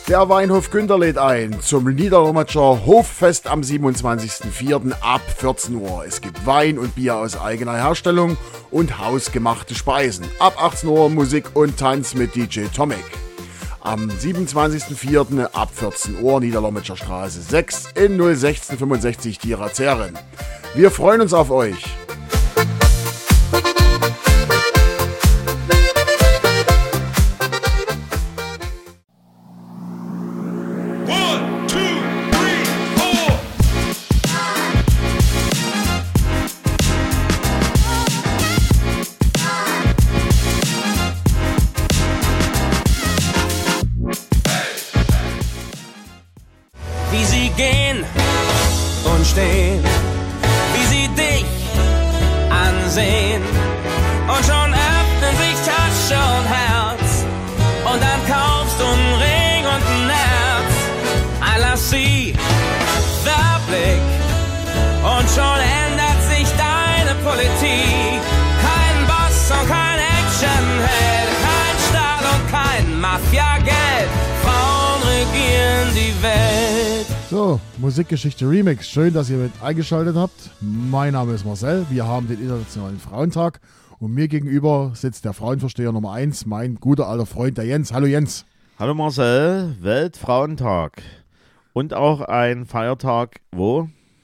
Der Weinhof Günter lädt ein zum Niederlommatscher Hoffest am 27.04. ab 14 Uhr. Es gibt Wein und Bier aus eigener Herstellung und hausgemachte Speisen. Ab 18 Uhr Musik und Tanz mit DJ Tomek. Am 27.04. ab 14 Uhr Niederlommatscher Straße 6 in 01665 Tierazeren. Wir freuen uns auf euch. Wie sie gehen und stehen, wie sie dich ansehen. Und schon öffnen sich Tasche und Herz. Und dann kaufst du einen Ring und ein Herz. I love sie, der Blick. Und schon ändert sich deine Politik. Kein Boss und kein Actionheld. Kein Stahl und kein Mafia-Geld. Frauen regieren die Welt. So, Musikgeschichte Remix. Schön, dass ihr mit eingeschaltet habt. Mein Name ist Marcel. Wir haben den Internationalen Frauentag. Und mir gegenüber sitzt der Frauenversteher Nummer 1, mein guter alter Freund, der Jens. Hallo Jens. Hallo Marcel, Weltfrauentag. Und auch ein Feiertag, wo?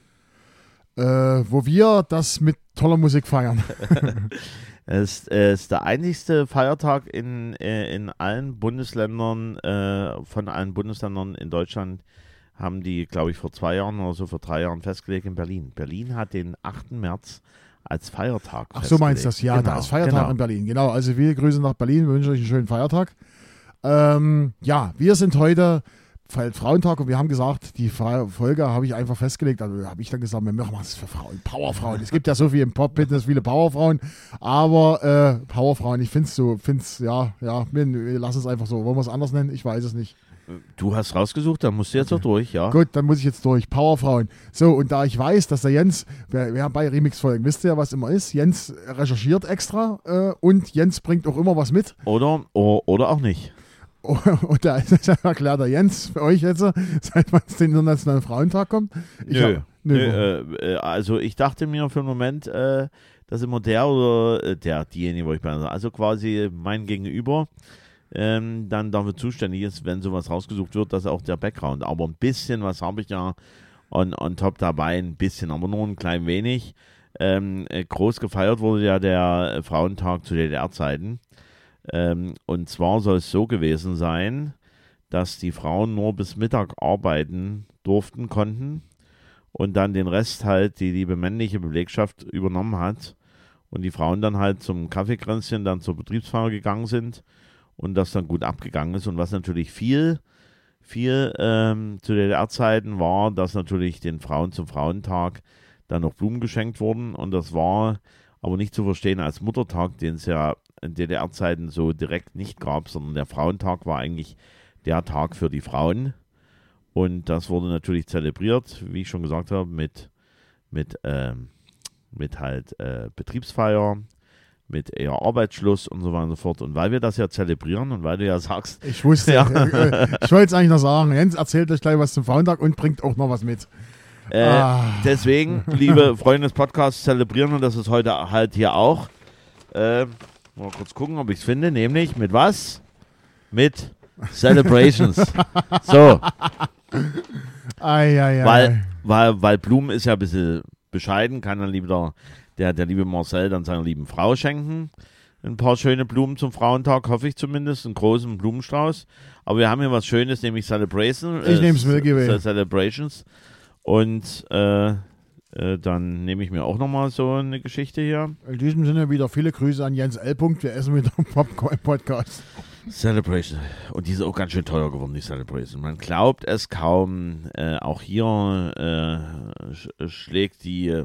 Wo wir das mit toller Musik feiern. Es ist der einzigste Feiertag in allen Bundesländern, von allen Bundesländern in Deutschland, haben die, glaube ich, vor 2 Jahren oder so, vor 3 Jahren festgelegt in Berlin. Berlin hat den 8. März als Feiertag Ach so meinst du das, ja, genau, da ist Feiertag in Berlin. Genau, also viele Grüße nach Berlin, wir wünschen euch einen schönen Feiertag. Ja, wir sind heute Frauentag und wir haben gesagt, die Folge habe ich einfach festgelegt, also habe ich dann gesagt, wir machen das für Frauen, Powerfrauen. Es gibt ja so viel im Pop-Business, viele Powerfrauen, aber Powerfrauen, ich finde es, ja, wir lassen es einfach so. Wollen wir es anders nennen? Ich weiß es nicht. Du hast rausgesucht, dann musst du jetzt noch durch, ja. Gut, dann muss ich jetzt durch. Powerfrauen. So, und da ich weiß, dass der Jens, wir haben bei Remix-Folgen, wisst ihr ja, was immer ist, Jens recherchiert extra und Jens bringt auch immer was mit. Oder auch nicht. Und da erklärt der Jens für euch jetzt, seit wann es den Internationalen Frauentag kommt. Also ich dachte mir für einen Moment, dass immer diejenige, wo ich bin, also quasi mein Gegenüber, dann dafür zuständig ist, wenn sowas rausgesucht wird, dass auch der Background, aber ein bisschen was habe ich ja on top dabei, ein bisschen, aber nur ein klein wenig. Groß gefeiert wurde ja der Frauentag zu DDR-Zeiten. Und zwar soll es so gewesen sein, dass die Frauen nur bis Mittag arbeiten konnten und dann den Rest halt die liebe männliche Belegschaft übernommen hat und die Frauen dann halt zum Kaffeekränzchen dann zur Betriebsfeier gegangen sind und das dann gut abgegangen ist. Und was natürlich viel zu DDR-Zeiten war, dass natürlich den Frauen zum Frauentag dann noch Blumen geschenkt wurden und das war aber nicht zu verstehen als Muttertag, den es ja in DDR-Zeiten so direkt nicht gab, sondern der Frauentag war eigentlich der Tag für die Frauen und das wurde natürlich zelebriert, wie ich schon gesagt habe, mit Betriebsfeier, mit eher Arbeitsschluss und so weiter und so fort. Und weil wir das ja zelebrieren und weil du ja sagst... Ich wusste, ja. Ich wollte es eigentlich noch sagen, Jens erzählt euch gleich was zum Frauentag und bringt auch noch was mit. Deswegen, liebe Freunde des Podcasts, zelebrieren wir das ist heute halt hier auch. Mal kurz gucken, ob ich es finde, nämlich mit was? Mit Celebrations. So. Weil Blumen ist ja ein bisschen bescheiden, kann dann lieber der liebe Marcel dann seiner lieben Frau schenken. Ein paar schöne Blumen zum Frauentag, hoffe ich zumindest, einen großen Blumenstrauß. Aber wir haben hier was Schönes, nämlich Celebrations. Ich nehme es mir, Celebrations. Und dann nehme ich mir auch nochmal so eine Geschichte hier. In diesem Sinne wieder viele Grüße an Jens L. Wir essen wieder einen Popcorn-Podcast. Celebration. Und die ist auch ganz schön teuer geworden, die Celebration. Man glaubt es kaum. Auch hier schlägt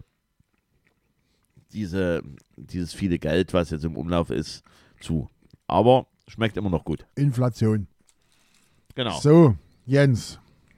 dieses viele Geld, was jetzt im Umlauf ist, zu. Aber schmeckt immer noch gut. Inflation. Genau. So, Jens.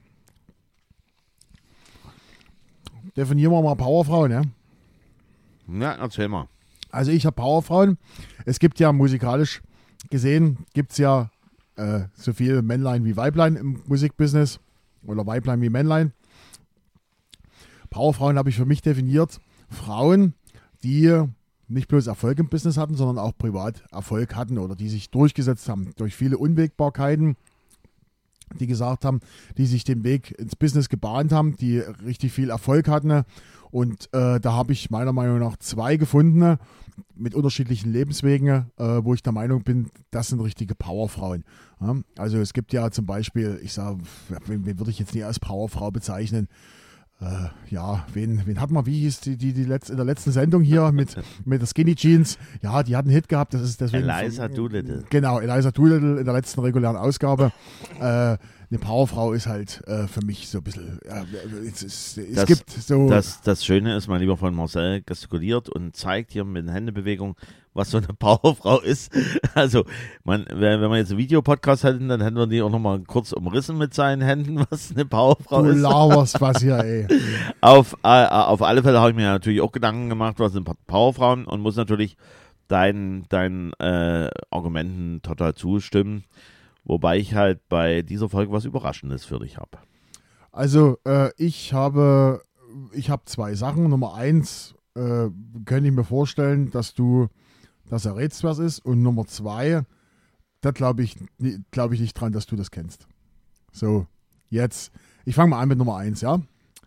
Definieren wir mal Powerfrauen, ja? Na, erzähl mal. Also ich habe Powerfrauen. Es gibt ja musikalisch gesehen, gibt es ja so viel Männlein wie Weiblein im Musikbusiness oder Weiblein wie Männlein. Powerfrauen habe ich für mich definiert. Frauen, die nicht bloß Erfolg im Business hatten, sondern auch privat Erfolg hatten oder die sich durchgesetzt haben durch viele Unwägbarkeiten, die gesagt haben, die sich den Weg ins Business gebahnt haben, die richtig viel Erfolg hatten. Und da habe ich meiner Meinung nach 2 gefunden mit unterschiedlichen Lebenswegen, wo ich der Meinung bin, das sind richtige Powerfrauen. Ja, also es gibt ja zum Beispiel, ich sage, wen würde ich jetzt nie als Powerfrau bezeichnen? Wen hat man, wie hieß die in der letzten Sendung hier mit der Skinny Jeans? Ja, die hat einen Hit gehabt. Das ist deswegen Eliza Doolittle. Genau, Eliza Doolittle in der letzten regulären Ausgabe. Eine Powerfrau ist halt für mich so ein bisschen, es gibt so... Das Schöne ist, mein lieber Freund Marcel gestikuliert und zeigt hier mit den Händebewegung, was so eine Powerfrau ist. Also, wenn wir jetzt einen Videopodcast hätten, dann hätten wir die auch nochmal kurz umrissen mit seinen Händen, was eine Powerfrau ist. Du laberst was hier, ey. Auf alle Fälle habe ich mir natürlich auch Gedanken gemacht, was sind Powerfrauen und muss natürlich deinen Argumenten total zustimmen. Wobei ich halt bei dieser Folge was Überraschendes für dich habe. Also, ich habe 2 Sachen. Nummer 1 könnte ich mir vorstellen, dass du das errätst, was ist. Und Nummer 2, da glaube ich nicht dran, dass du das kennst. So, jetzt, ich fange mal an mit Nummer 1, ja?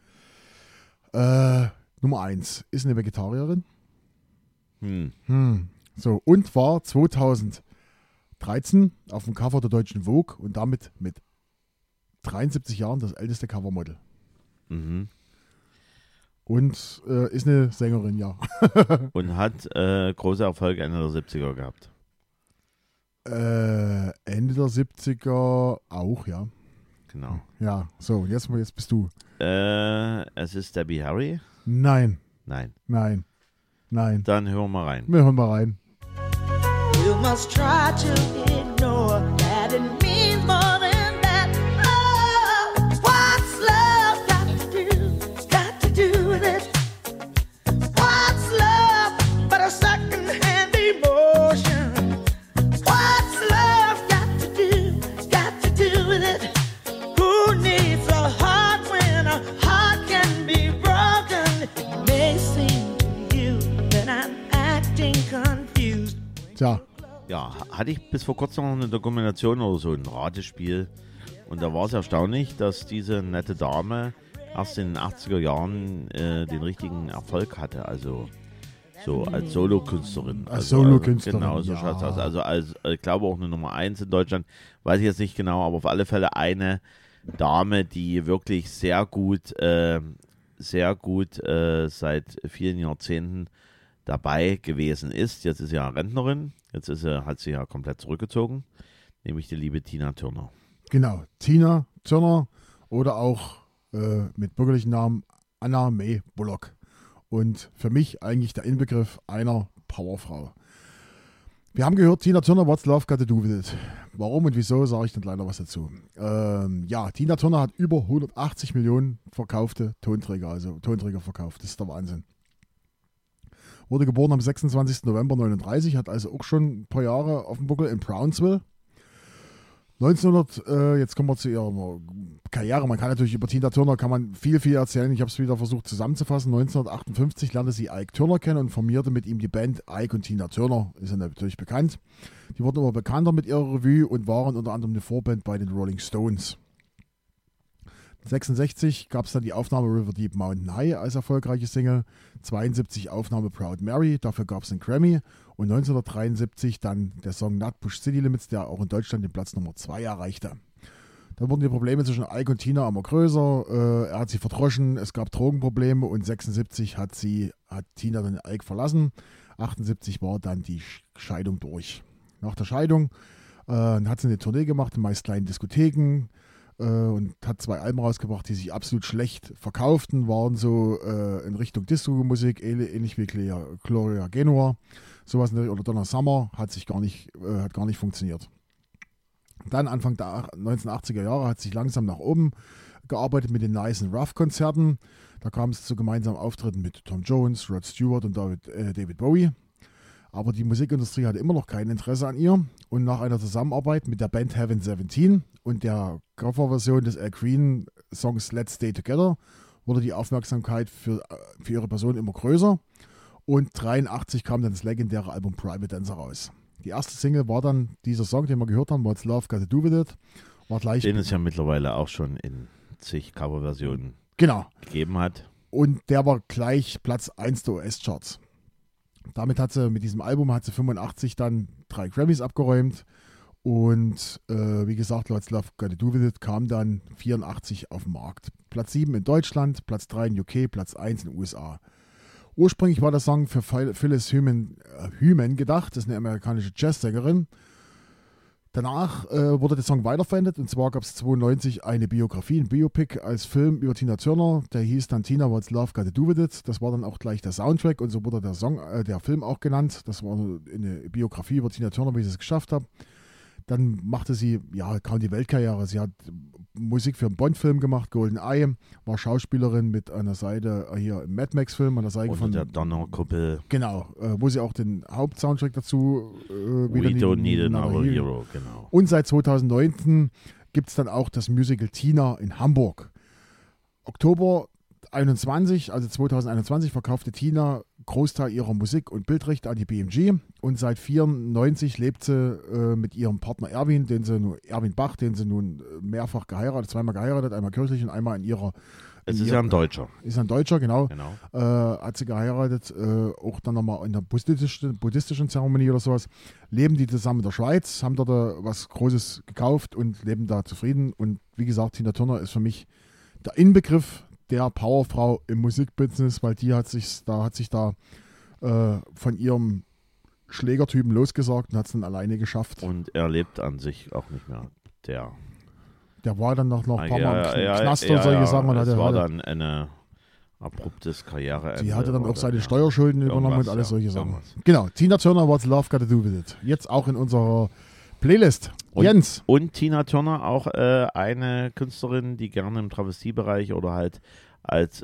Nummer 1 ist eine Vegetarierin. So, und war 2013 auf dem Cover der Deutschen Vogue und damit mit 73 Jahren das älteste Covermodel. Mhm. Und ist eine Sängerin, ja. Und hat große Erfolge Ende der 70er gehabt. Ende der 70er auch, ja. Genau. Ja, so, jetzt bist du. Es ist Debbie Harry? Nein. Nein. Dann hören wir mal rein. Wir hören mal rein. You must try to ignore that it means more than that. Oh, what's love got to do with it? What's love but a second-hand emotion? What's love got to do with it? Who needs a heart when a heart can be broken? It may seem to you that I'm acting confused. Tja. Ja, hatte ich bis vor kurzem noch eine Dokumentation oder so, ein Ratespiel. Und da war es erstaunlich, dass diese nette Dame erst in den 80er Jahren den richtigen Erfolg hatte. Also so als Solokünstlerin. Als Solokünstlerin, Genau, so ja. schaut es aus. Also ich glaube auch eine Nummer 1 in Deutschland. Weiß ich jetzt nicht genau, aber auf alle Fälle eine Dame, die wirklich sehr gut seit vielen Jahrzehnten dabei gewesen ist. Jetzt ist sie ja Rentnerin. Jetzt hat sie ja komplett zurückgezogen. Nämlich die liebe Tina Turner. Genau, Tina Turner oder auch mit bürgerlichen Namen Anna Mae Bullock. Und für mich eigentlich der Inbegriff einer Powerfrau. Wir haben gehört, Tina Turner, What's Love Got to Do with It? Warum und wieso, sage ich dann leider was dazu. Tina Turner hat über 180 Millionen verkaufte Tonträger verkauft. Das ist der Wahnsinn. Wurde geboren am 26. November 1939, hat also auch schon ein paar Jahre auf dem Buckel in Brownsville. 1900, jetzt kommen wir zu ihrer Karriere. Man kann natürlich über Tina Turner viel erzählen. Ich habe es wieder versucht zusammenzufassen. 1958 lernte sie Ike Turner kennen und formierte mit ihm die Band Ike und Tina Turner. Ist ja natürlich bekannt. Die wurden aber bekannter mit ihrer Revue und waren unter anderem eine Vorband bei den Rolling Stones. 1966 gab es dann die Aufnahme River Deep Mountain High als erfolgreiche Single, 1972 Aufnahme Proud Mary, dafür gab es einen Grammy und 1973 dann der Song Not Push City Limits, der auch in Deutschland den Platz Nummer 2 erreichte. Dann wurden die Probleme zwischen Ike und Tina immer größer, er hat sie verdroschen, es gab Drogenprobleme und 1976 hat Tina dann Ike verlassen, 1978 war dann die Scheidung durch. Nach der Scheidung hat sie eine Tournee gemacht in meist kleinen Diskotheken, und hat 2 Alben rausgebracht, die sich absolut schlecht verkauften, waren so in Richtung Disco-Musik, ähnlich wie Gloria Gaynor, sowas oder Donna Summer, hat gar nicht funktioniert. Dann Anfang der 1980er Jahre hat sich langsam nach oben gearbeitet mit den Nice and Rough Konzerten. Da kam es zu gemeinsamen Auftritten mit Tom Jones, Rod Stewart und David Bowie. Aber die Musikindustrie hatte immer noch kein Interesse an ihr. Und nach einer Zusammenarbeit mit der Band Heaven 17 und der Coverversion des Al Green Songs Let's Stay Together wurde die Aufmerksamkeit für ihre Person immer größer. Und 1983 kam dann das legendäre Album Private Dancer raus. Die erste Single war dann dieser Song, den wir gehört haben, What's Love Got to Do With It. War gleich, Den es ja mittlerweile auch schon in zig Coverversionen genau. gegeben hat. Und der war gleich Platz 1 der US-Charts. Damit mit diesem Album hat sie 85 dann 3 Grammys abgeräumt. Und wie gesagt, What's Love Got to Do With It kam dann 84 auf den Markt. Platz 7 in Deutschland, Platz 3 in UK, Platz 1 in den USA. Ursprünglich war der Song für Phyllis Hyman gedacht, das ist eine amerikanische Jazzsängerin. Danach wurde der Song weiterverwendet und zwar gab es 1992 eine Biografie, ein Biopic als Film über Tina Turner, der hieß dann Tina What's Love Got to Do With It. Das war dann auch gleich der Soundtrack und so wurde der Film auch genannt. Das war eine Biografie über Tina Turner, wie sie es geschafft hat. Dann kam die Weltkarriere. Sie hat Musik für einen Bond-Film gemacht, GoldenEye, war Schauspielerin mit einer Seite hier im Mad Max-Film an der Seite von der Donnerkuppel. Genau, wo sie auch den Hauptsoundtrack dazu We Don't Need Another Hero, genau. Und seit 2009 gibt es dann auch das Musical Tina in Hamburg. Oktober 2021 verkaufte Tina Großteil ihrer Musik und Bildrechte an die BMG und seit 1994 lebt sie mit ihrem Partner Erwin Bach, den sie nun zweimal geheiratet, einmal kirchlich und einmal in ihrer... Es ist ja ein Deutscher. Ist ein Deutscher, genau. Hat sie geheiratet, auch dann nochmal in der buddhistischen Zeremonie oder sowas. Leben die zusammen in der Schweiz, haben dort was Großes gekauft und leben da zufrieden. Und wie gesagt, Tina Turner ist für mich der Inbegriff der Powerfrau im Musikbusiness, weil die hat sich da von ihrem Schlägertypen losgesagt und hat es dann alleine geschafft. Und er lebt an sich auch nicht mehr. Der war dann noch ein paar Mal im Knast und solche Sachen. Das war dann ein abruptes Karriereende. Die hatte dann auch seine Steuerschulden übernommen und alles solche Sachen. Genau, Tina Turner, What's Love Got to Do With It. Jetzt auch in unserer Playlist. Jens. Und Tina Turner auch eine Künstlerin, die gerne im Travestiebereich oder halt als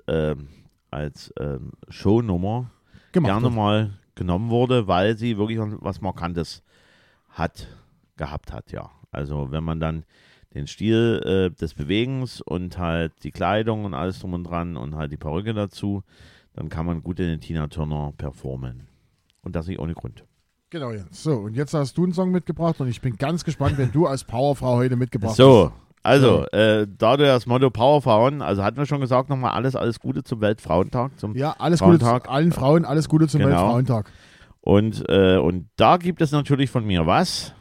Shownummer gerne mal genommen wurde, weil sie wirklich was Markantes gehabt hat, ja. Also wenn man dann den Stil des Bewegens und halt die Kleidung und alles drum und dran und halt die Perücke dazu, dann kann man gut in den Tina Turner performen. Und das nicht ohne Grund. Genau, Jens. So, und jetzt hast du einen Song mitgebracht und ich bin ganz gespannt, wenn du als Powerfrau heute mitgebracht hast. So, also, da du das Motto Powerfrauen, also hatten wir schon gesagt, nochmal alles Gute zum Weltfrauentag. Alles Gute zu allen Frauen, alles Gute zum Weltfrauentag. Und da gibt es natürlich von mir was?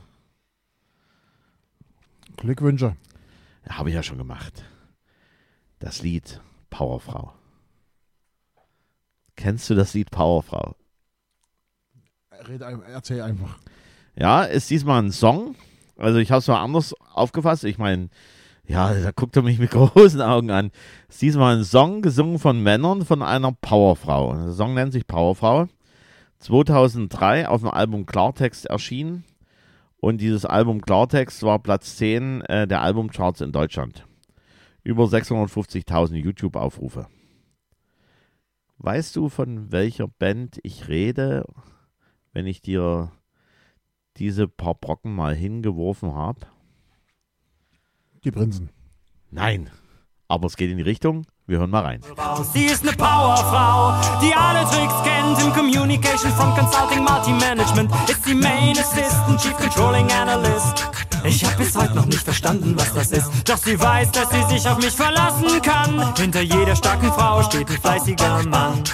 Glückwünsche. Habe ich ja schon gemacht. Das Lied Powerfrau. Kennst du das Lied Powerfrau? Erzähl einfach. Ja, ist diesmal ein Song. Also ich habe es mal anders aufgefasst. Ich meine, ja, da guckt er mich mit großen Augen an. Ist diesmal ein Song gesungen von Männern von einer Powerfrau. Der Song nennt sich Powerfrau. 2003 auf dem Album Klartext erschienen. Und dieses Album Klartext war Platz 10 der Albumcharts in Deutschland. Über 650.000 YouTube-Aufrufe. Weißt du, von welcher Band ich rede, wenn ich dir diese paar Brocken mal hingeworfen habe? Die Prinzen. Nein, aber es geht in die Richtung. Wir hören mal rein. Sie ist eine Powerfrau, die alle Tricks kennt im Communication from Consulting Multi-Management. Ist die Main Assistant, Chief Controlling Analyst. Ich hab bis heute noch nicht verstanden, was das ist. Doch sie weiß, dass sie sich auf mich verlassen kann. Hinter jeder starken Frau steht ein fleißiger Mann.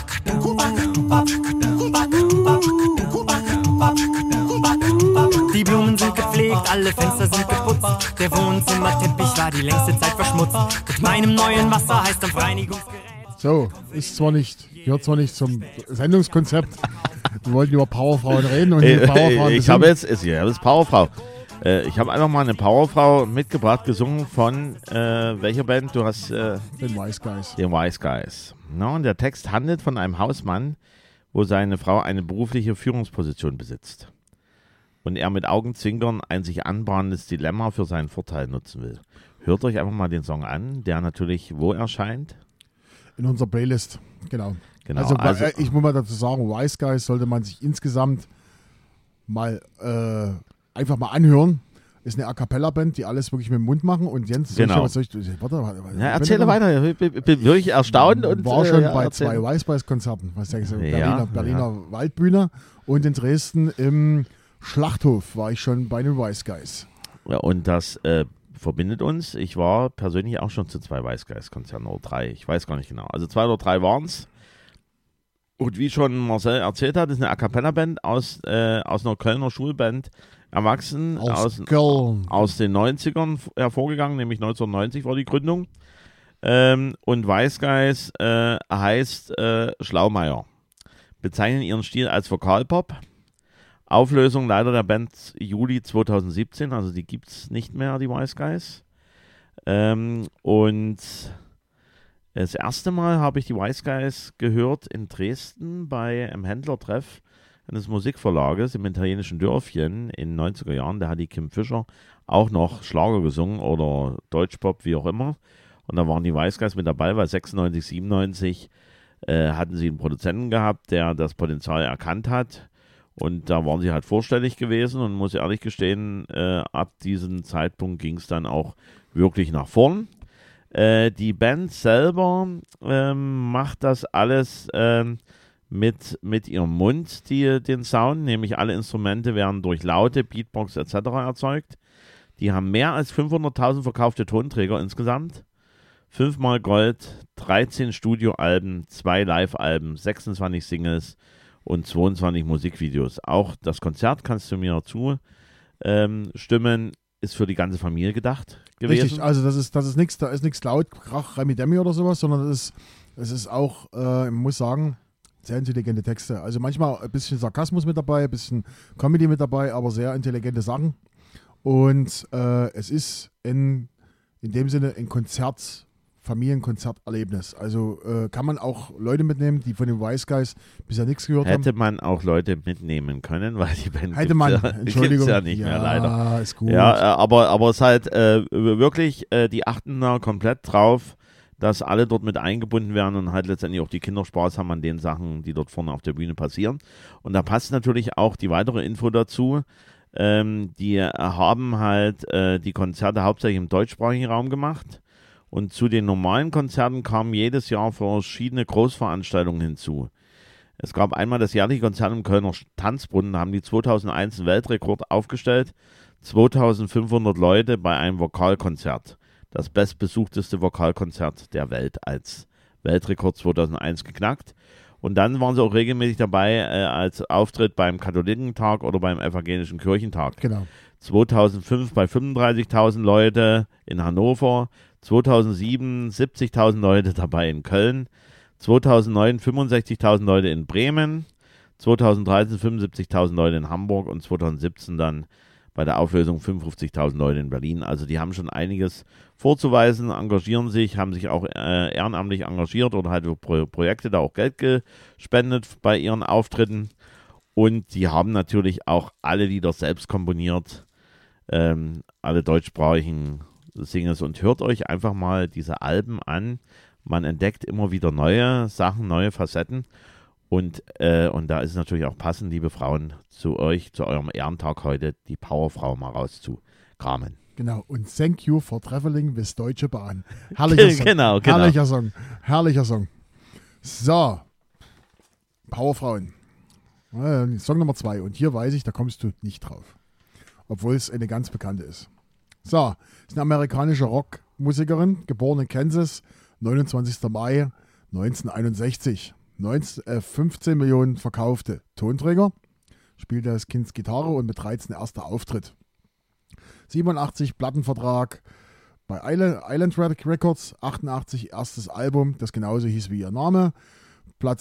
Die Blumen sind gepflegt, alle Fenster sind geputzt. Der Wohnzimmerteppich war die längste Zeit verschmutzt. Mit meinem neuen Wasser heißt am Reinigungsgerät. So, gehört zwar nicht zum Sendungskonzept. Wir wollten über Powerfrauen reden und die Powerfrauen. Ich habe jetzt Powerfrau. Ich habe einfach mal eine Powerfrau mitgebracht, gesungen von welcher Band? Du hast den Wise Guys. Den Wise Guys. No, und der Text handelt von einem Hausmann, wo seine Frau eine berufliche Führungsposition besitzt. Und er mit Augenzwinkern ein sich anbahnendes Dilemma für seinen Vorteil nutzen will. Hört euch einfach mal den Song an, der natürlich wo erscheint? In unserer Playlist, genau. Also ich muss mal dazu sagen, Wise Guys sollte man sich insgesamt mal einfach mal anhören. Ist eine A-Cappella-Band, die alles wirklich mit dem Mund machen. Und Jens, Genau. warte, Ja, erzähle weiter. Ich bin wirklich erstaunt. Und war schon ja, bei erzähl. 2 Weißbeiß-Konzerten, was denkst du, Ja, Berliner Waldbühne, und in Dresden im Schlachthof war ich schon bei den Wise Guys. Ja, und das verbindet uns. Ich war persönlich auch schon zu 2 Weißgeist-Konzerten oder 3. Ich weiß gar nicht genau. Also 2 oder 3 waren es. Und wie schon Marcel erzählt hat, ist eine A-Cappella-Band aus einer Kölner Schulband erwachsen, aus Köln. den 90ern hervorgegangen, nämlich 1990 war die Gründung. Und Weißgeist heißt Schlaumeier. Bezeichnen ihren Stil als Vokalpop. Auflösung leider der Band Juli 2017, also die gibt es nicht mehr, die Weißgeist. Und das erste Mal habe ich die Weißgeist gehört in Dresden bei einem Händlertreff eines Musikverlages im italienischen Dörfchen in den 90er Jahren. Da hat die Kim Fischer auch noch Schlager gesungen oder Deutschpop, wie auch immer. Und da waren die Weißgeist mit dabei, weil 96, 97 hatten sie einen Produzenten gehabt, der das Potenzial erkannt hat. Und da waren sie halt vorstellig gewesen und muss ehrlich gestehen, ab diesem Zeitpunkt ging es dann auch wirklich nach vorn. Die Band selber macht das alles mit ihrem Mund, den Sound, nämlich alle Instrumente werden durch Laute, Beatbox etc. erzeugt. Die haben mehr als 500.000 verkaufte Tonträger insgesamt. 5-mal Gold, 13 Studioalben, 2 Live-Alben, 26 Singles und 22 Musikvideos. Auch das Konzert, kannst du mir zustimmen, ist für die ganze Familie gedacht gewesen. Richtig, also das ist nichts, da ist nichts laut, Krach, Remi Demi oder sowas, sondern es ist auch, ich muss sagen, sehr intelligente Texte. Also manchmal ein bisschen Sarkasmus mit dabei, ein bisschen Comedy mit dabei, aber sehr intelligente Sachen. Und es ist in dem Sinne ein Familienkonzerterlebnis. Also kann man auch Leute mitnehmen, die von den Wise Guys bisher nichts gehört haben. Hätte man auch Leute mitnehmen können, weil die Band Hätte man, Entschuldigung. Gibt's ja nicht mehr, leider. Ist gut. Ja, aber es ist halt wirklich, die achten da komplett drauf, dass alle dort mit eingebunden werden und halt letztendlich auch die Kinder Spaß haben an den Sachen, die dort vorne auf der Bühne passieren. Und da passt natürlich auch die weitere Info dazu. Die haben halt die Konzerte hauptsächlich im deutschsprachigen Raum gemacht. Und zu den normalen Konzerten kamen jedes Jahr verschiedene Großveranstaltungen hinzu. Es gab einmal das jährliche Konzert im Kölner Tanzbrunnen, da haben die 2001 einen Weltrekord aufgestellt. 2500 Leute bei einem Vokalkonzert. Das bestbesuchteste Vokalkonzert der Welt als Weltrekord 2001 geknackt. Und dann waren sie auch regelmäßig dabei als Auftritt beim Katholikentag oder beim Evangelischen Kirchentag. Genau. 2005 bei 35.000 Leute in Hannover, 2007 70.000 Leute dabei in Köln, 2009 65.000 Leute in Bremen, 2013 75.000 Leute in Hamburg und 2017 dann bei der Auflösung 55.000 Leute in Berlin. Also die haben schon einiges vorzuweisen, engagieren sich, haben sich auch ehrenamtlich engagiert oder halt für Projekte da auch Geld gespendet bei ihren Auftritten. Und die haben natürlich auch alle Lieder selbst komponiert, alle deutschsprachigen Singles. Und hört euch einfach mal diese Alben an. Man entdeckt immer wieder neue Sachen, neue Facetten. Und da ist es natürlich auch passend, liebe Frauen, zu euch, zu eurem Ehrentag heute, die Powerfrau mal rauszukramen. Genau, und Thank You for Traveling with Deutsche Bahn. Herrlicher Song. Genau. Herrlicher Song. So, Powerfrauen. Song Nummer 2. Und hier weiß ich, da kommst du nicht drauf. Obwohl es eine ganz bekannte ist. So, ist eine amerikanische Rockmusikerin, geboren in Kansas, 29. Mai 1961. 15 Millionen verkaufte Tonträger, spielte als Kind Gitarre und mit 13 erster Auftritt. 87 Plattenvertrag bei Island Records, 88 erstes Album, das genauso hieß wie ihr Name. Platz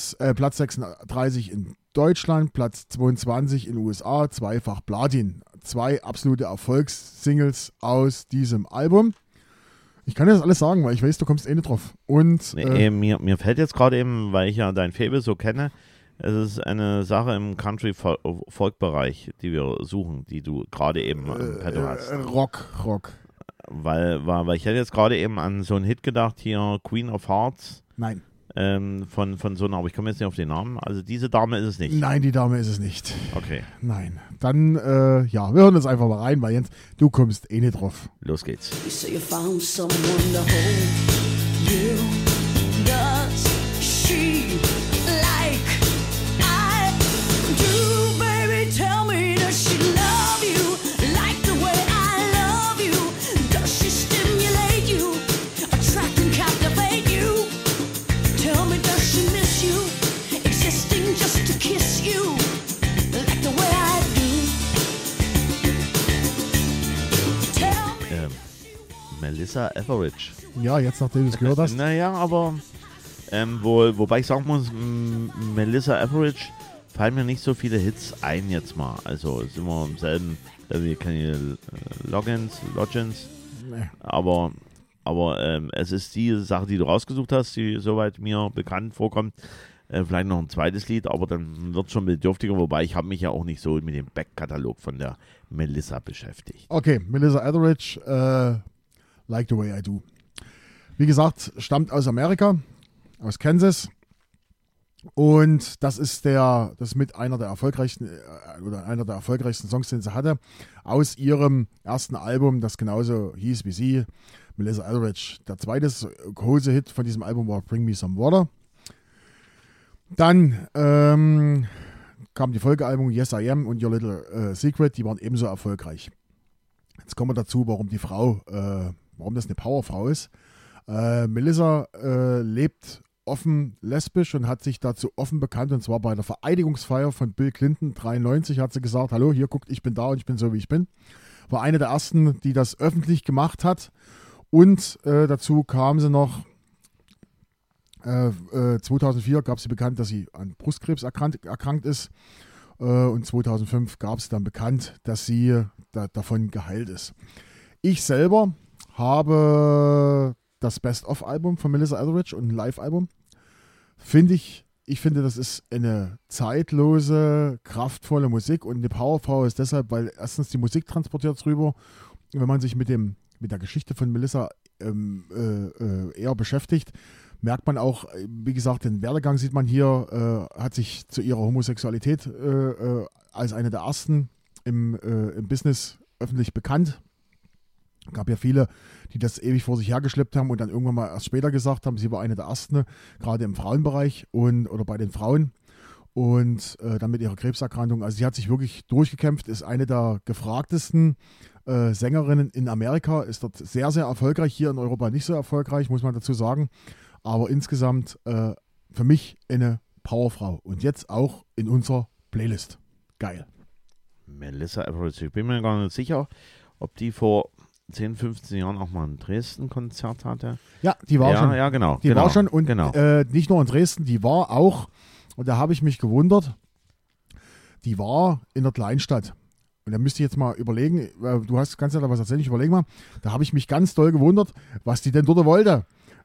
36 in Deutschland, Platz 22 in den USA, zweifach Platin. 2 absolute Erfolgssingles aus diesem Album. Ich kann dir das alles sagen, weil ich weiß, du kommst eh nicht drauf. Und mir fällt jetzt gerade eben, weil ich ja dein Faible so kenne, es ist eine Sache im Country-Folk-Bereich, die wir suchen, die du gerade eben im Petto hast. Rock. Weil ich hätte jetzt gerade eben an so einen Hit gedacht, hier Queen of Hearts. Nein. von so einer, aber ich komme jetzt nicht auf den Namen. Also diese Dame ist es nicht. Nein, die Dame ist es nicht. Okay, Nein. Dann, ja, wir hören uns einfach mal rein, weil Jens, du kommst eh nicht drauf. los geht's. You say you found someone to hold you. Does she like I do, baby? Tell me, does she love you like the way I love you? Does she stimulate you, attract and captivate you? Tell me, does she miss you, existing just to kiss you like the way I do? Tell me. Melissa Etheridge. Ja, jetzt nachdem du es gehört hast. Naja, aber wobei ich sagen muss, Melissa Etheridge fallen mir nicht so viele Hits ein jetzt mal. Also sind wir im selben wie Kenny Loggins. Nee. Aber es ist die Sache, die du rausgesucht hast, die soweit mir bekannt vorkommt. Vielleicht noch ein zweites Lied, aber dann wird es schon bedürftiger, wobei ich habe mich ja auch nicht so mit dem Backkatalog von der Melissa beschäftigt. Okay, Melissa Etheridge, Like the Way I Do. Wie gesagt, stammt aus Amerika, aus Kansas. Und das ist mit einer der erfolgreichsten Songs, den sie hatte, aus ihrem ersten Album, das genauso hieß wie sie, Melissa Etheridge. Der zweite große Hit von diesem Album war Bring Me Some Water. Dann kam die Folgealbum Yes I Am und Your Little Secret, die waren ebenso erfolgreich. Jetzt kommen wir dazu, warum das eine Powerfrau ist. Melissa lebt offen lesbisch und hat sich dazu offen bekannt, und zwar bei der Vereidigungsfeier von Bill Clinton 93 hat sie gesagt, hallo, hier guckt, ich bin da und ich bin so, wie ich bin. War eine der ersten, die das öffentlich gemacht hat, und dazu kam sie noch 2004 gab sie bekannt, dass sie an Brustkrebs erkrankt ist, und 2005 gab es dann bekannt, dass sie davon geheilt ist. Ich selber habe das Best-of-Album von Melissa Etheridge und ein Live-Album. Ich finde, das ist eine zeitlose, kraftvolle Musik, und eine Powerfrau ist deshalb, weil erstens die Musik transportiert rüber. Wenn man sich mit der Geschichte von Melissa eher beschäftigt, merkt man auch, wie gesagt, den Werdegang sieht man hier, hat sich zu ihrer Homosexualität als eine der ersten im Business öffentlich bekannt. Es gab ja viele, die das ewig vor sich hergeschleppt haben und dann irgendwann mal erst später gesagt haben, sie war eine der ersten, gerade im Frauenbereich oder bei den Frauen, und dann mit ihrer Krebserkrankung. Also sie hat sich wirklich durchgekämpft, ist eine der gefragtesten Sängerinnen in Amerika, ist dort sehr, sehr erfolgreich, hier in Europa nicht so erfolgreich, muss man dazu sagen. Aber insgesamt für mich eine Powerfrau. Und jetzt auch in unserer Playlist. Geil. Melissa Etheridge, ich bin mir gar nicht sicher, ob die vor 10, 15 Jahren auch mal ein Dresden-Konzert hatte. Ja, die war schon. Ja, genau. Die war schon, und genau. Nicht nur in Dresden, die war auch, und da habe ich mich gewundert, die war in der Kleinstadt. Und da müsste ich jetzt mal überlegen, kannst ja da was erzählen, ich überlege mal, da habe ich mich ganz doll gewundert, was die denn dort wollte.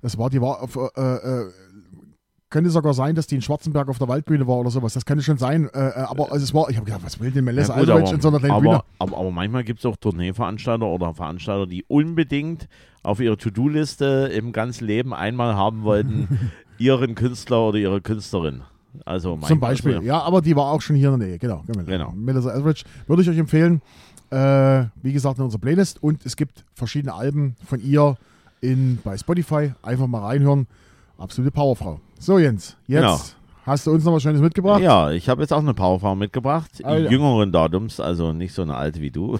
Könnte sogar sein, dass die in Schwarzenberg auf der Waldbühne war oder sowas. Das könnte schon sein. Aber ich habe gedacht, was will denn Melissa Etheridge in so einer kleinen Bühne? Aber manchmal gibt es auch Tourneeveranstalter oder Veranstalter, die unbedingt auf ihre To-Do-Liste im ganzen Leben einmal haben wollten, ihren Künstler oder ihre Künstlerin. Also zum Beispiel, ja, aber die war auch schon hier in der Nähe. Genau. Melissa Etheridge würde ich euch empfehlen. Wie gesagt, in unserer Playlist. Und es gibt verschiedene Alben von ihr bei Spotify. Einfach mal reinhören. Absolute Powerfrau. So, Jens, jetzt hast du uns noch was Schönes mitgebracht? Ja, ich habe jetzt auch eine Powerfrau mitgebracht. Jüngeren Datums, also nicht so eine alte wie du.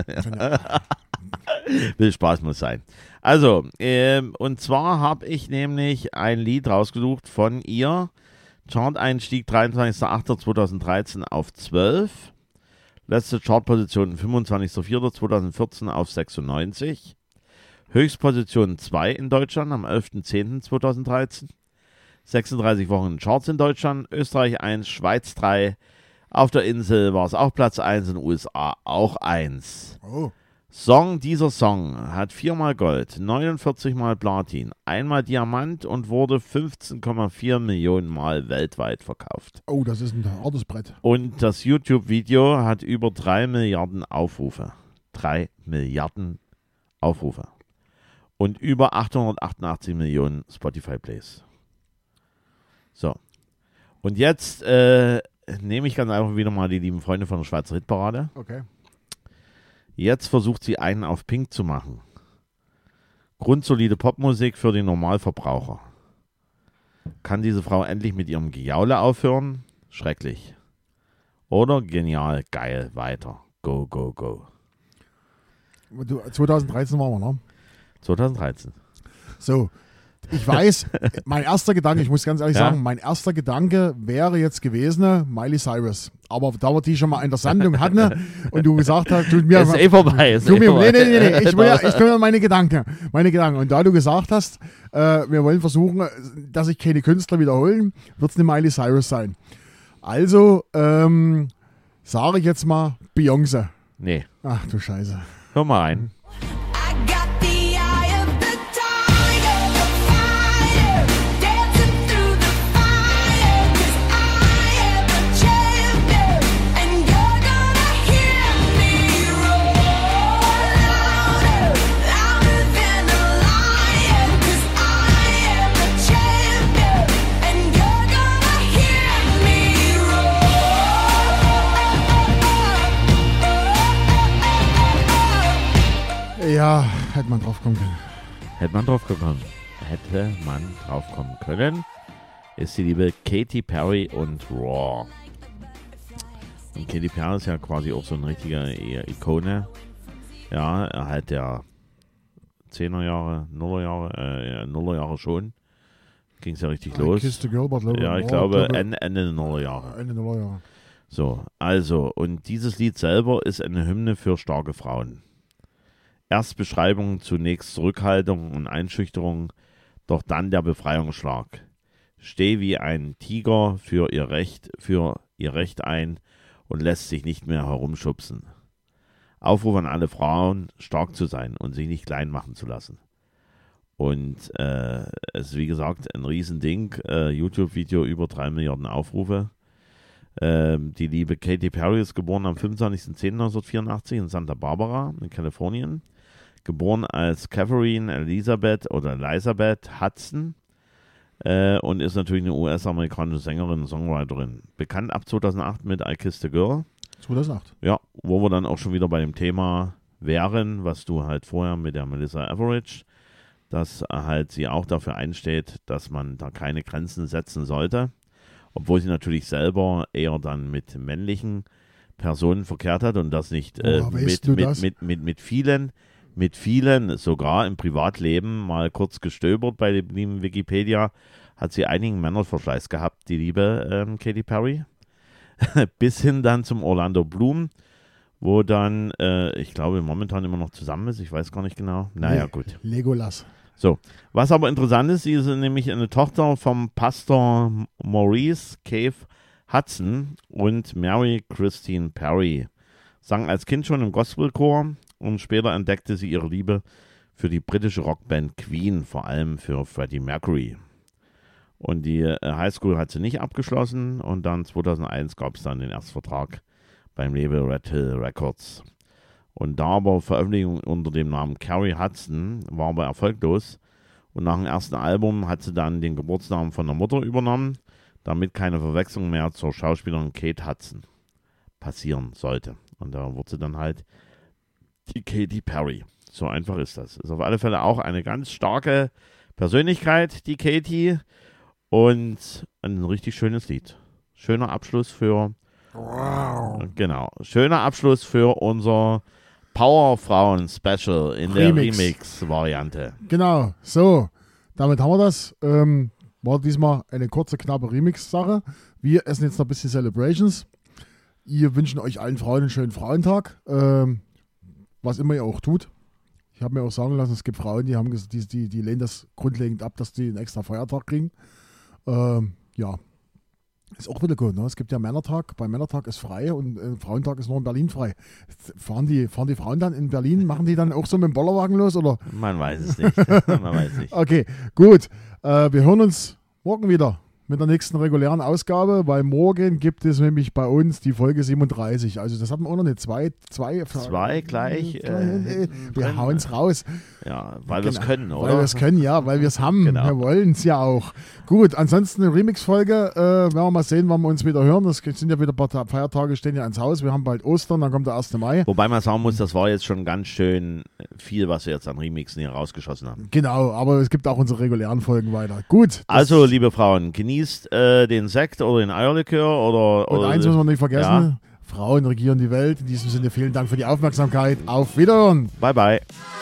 Will Spaß muss sein. Also, und zwar habe ich nämlich ein Lied rausgesucht von ihr. Chart-Einstieg 23.08.2013 auf 12. Letzte Chartposition 25.04.2014 auf 96. Höchstposition 2 in Deutschland am 11.10.2013. 36 Wochen in Charts in Deutschland, Österreich 1, Schweiz 3. Auf der Insel war es auch Platz 1, in den USA auch 1. Oh. Dieser Song hat 4-mal Gold, 49-mal Platin, 1-mal Diamant und wurde 15,4 Millionen Mal weltweit verkauft. Oh, das ist ein hartes Brett. Und das YouTube-Video hat über 3 Milliarden Aufrufe. 3 Milliarden Aufrufe. Und über 888 Millionen Spotify-Plays. So. Und jetzt nehme ich ganz einfach wieder mal die lieben Freunde von der Schweizer Hitparade. Okay. Jetzt versucht sie einen auf Pink zu machen. Grundsolide Popmusik für den Normalverbraucher. Kann diese Frau endlich mit ihrem Gejaule aufhören? Schrecklich. Oder genial, geil, weiter. Go, go, go. 2013 waren wir, ne? 2013. So, ich weiß, mein erster Gedanke, ich muss ganz ehrlich sagen, mein erster Gedanke wäre jetzt gewesen, Miley Cyrus. Aber da wir die schon mal in der Sendung hatten und du gesagt hast, tut mir... Ist vorbei. Nee, ich will ja meine Gedanken. Und da du gesagt hast, wir wollen versuchen, dass sich keine Künstler wiederholen, wird es eine Miley Cyrus sein. Also, sage ich jetzt mal Beyoncé. Nee. Ach du Scheiße. Hör mal rein. I got the eye of the tiger, the fire, dancing through the fire, 'cause I am a champion, and you're gonna hear me roar louder, louder than a lion, 'cause I am a champion, and you're gonna hear me roar. Ja, hätte man drauf kommen können. Hätte man drauf kommen können. Ist die liebe Katy Perry und Raw. Und Katy Perry ist ja quasi auch so ein richtiger Ikone. Ja, halt der 10er Jahre, Nuller Jahre schon. Ging es ja richtig los. Kiss the Girl, but love Ja, ich glaube Ende der Nuller Jahre. Ende der Jahre. So, also, und dieses Lied selber ist eine Hymne für starke Frauen. Erst Beschreibung, zunächst Zurückhaltung und Einschüchterung, doch dann der Befreiungsschlag. Steh wie ein Tiger für ihr Recht ein und lässt sich nicht mehr herumschubsen. Aufruf an alle Frauen, stark zu sein und sich nicht klein machen zu lassen. Und es ist wie gesagt ein Riesending, YouTube-Video über 3 Milliarden Aufrufe. Die liebe Katy Perry ist geboren am 25.10.1984 in Santa Barbara in Kalifornien. Geboren als Catherine Elizabeth Hudson und ist natürlich eine US-amerikanische Sängerin und Songwriterin. Bekannt ab 2008 mit I Kissed a Girl. 2008. Ja, wo wir dann auch schon wieder bei dem Thema wären, was du halt vorher mit der Melissa Etheridge, dass halt sie auch dafür einsteht, dass man da keine Grenzen setzen sollte. Obwohl sie natürlich selber eher dann mit männlichen Personen verkehrt hat und das nicht mit vielen, sogar im Privatleben, mal kurz gestöbert bei dem lieben Wikipedia, hat sie einigen Männerverschleiß gehabt, die liebe Katy Perry. Bis hin dann zum Orlando Bloom, wo dann, ich glaube, momentan immer noch zusammen ist, ich weiß gar nicht genau. Naja, gut. Legolas. So, was aber interessant ist, sie ist nämlich eine Tochter vom Pastor Maurice Cave Hudson und Mary Christine Perry. Sang als Kind schon im Gospelchor und später entdeckte sie ihre Liebe für die britische Rockband Queen, vor allem für Freddie Mercury. Und die Highschool hat sie nicht abgeschlossen und dann 2001 gab es dann den Erstvertrag beim Label Red Hill Records. Und da aber Veröffentlichung unter dem Namen Carrie Hudson war aber erfolglos. Und nach dem ersten Album hat sie dann den Geburtsnamen von der Mutter übernommen, damit keine Verwechslung mehr zur Schauspielerin Kate Hudson passieren sollte. Und da wurde sie dann halt die Katy Perry. So einfach ist das. Ist auf alle Fälle auch eine ganz starke Persönlichkeit, die Katy. Und ein richtig schönes Lied. Schöner Abschluss für... Wow. Genau. Schöner Abschluss für unser Powerfrauen-Special in der Remix-Variante. Genau, so, damit haben wir das. War diesmal eine kurze, knappe Remix-Sache. Wir essen jetzt noch ein bisschen Celebrations. Wir wünschen euch allen Frauen einen schönen Frauentag, was immer ihr auch tut. Ich habe mir auch sagen lassen, es gibt Frauen, die lehnen das grundlegend ab, dass die einen extra Feiertag kriegen. Ja, ist auch wieder gut, ne? Es gibt ja Männertag, beim Männertag ist frei und Frauentag ist nur in Berlin frei. Fahren die Frauen dann in Berlin, machen die dann auch so mit dem Bollerwagen los, oder? Man weiß es nicht. Man weiß nicht. Okay, gut. Wir hören uns morgen wieder. mit der nächsten regulären Ausgabe, weil morgen gibt es nämlich bei uns die Folge 37. Also das hatten wir auch noch eine zwei gleich. Wir hauen es raus. Ja, weil wir es können, oder? Weil wir es können, ja, weil wir es haben. Genau. Wir wollen es ja auch. Gut, ansonsten eine Remix-Folge. Werden wir mal sehen, wann wir uns wieder hören. Das sind ja wieder ein paar Feiertage, stehen ja ans Haus. Wir haben bald Ostern, dann kommt der 1. Mai. Wobei man sagen muss, das war jetzt schon ganz schön viel, was wir jetzt an Remixen hier rausgeschossen haben. Genau, aber es gibt auch unsere regulären Folgen weiter. Gut. Also, liebe Frauen, genießt den Sekt oder den Eierlikör Und oder eins müssen wir nicht vergessen. Ja. Frauen regieren die Welt. In diesem Sinne vielen Dank für die Aufmerksamkeit. Auf Wiederhören. Bye, bye.